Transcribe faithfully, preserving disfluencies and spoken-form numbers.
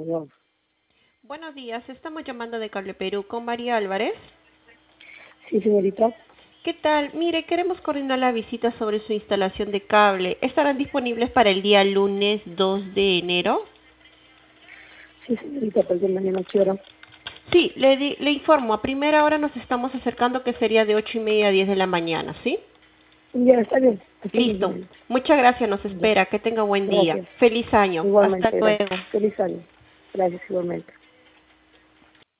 favor. Buenos días, estamos llamando de Cable Perú con María Álvarez. Sí, señorita. ¿Qué tal? Mire, queremos coordinar la visita sobre su instalación de cable. ¿Estarán disponibles para el día lunes dos de enero? Sí, señorita, pues de mañana a qué hora. Sí, le, di- le informo, a primera hora nos estamos acercando que sería de ocho y media a diez de la mañana, ¿sí? Ya, está bien. Está bien, Listo. señorita. Muchas gracias, nos Ya. espera. Que tenga buen día. Gracias. Feliz año. Hasta Igualmente, gracias. luego. Feliz año. Gracias, igualmente.